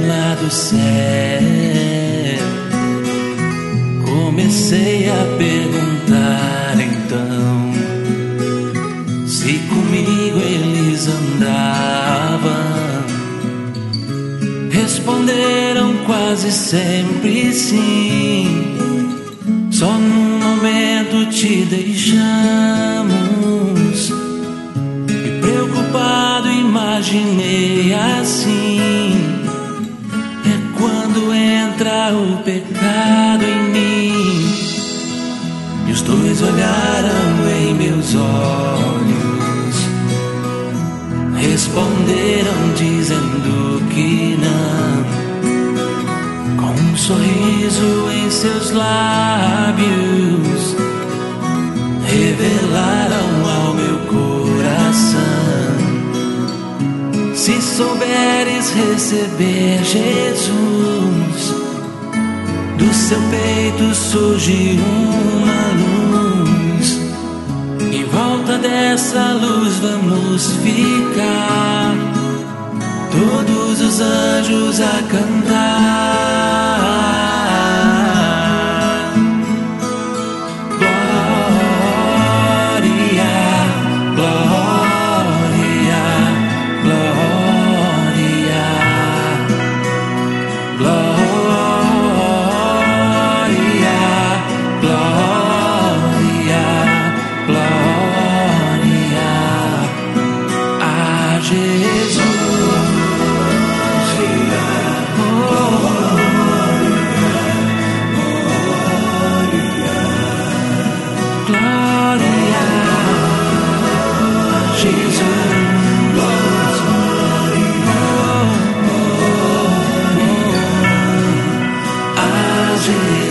lá do céu, comecei a perguntar então se comigo eles andavam. Responderam quase sempre sim. Só num momento te deixamos. E preocupado imaginei assim: é quando entra o pecado em mim. E os dois olharam em meus olhos, responderam dizendo que não, com um sorriso em seus lábios, revelaram ao meu coração: se souberes receber Jesus, do seu peito surge uma luz. Em volta dessa luz vamos ficar, todos os anjos a cantar. Jesus.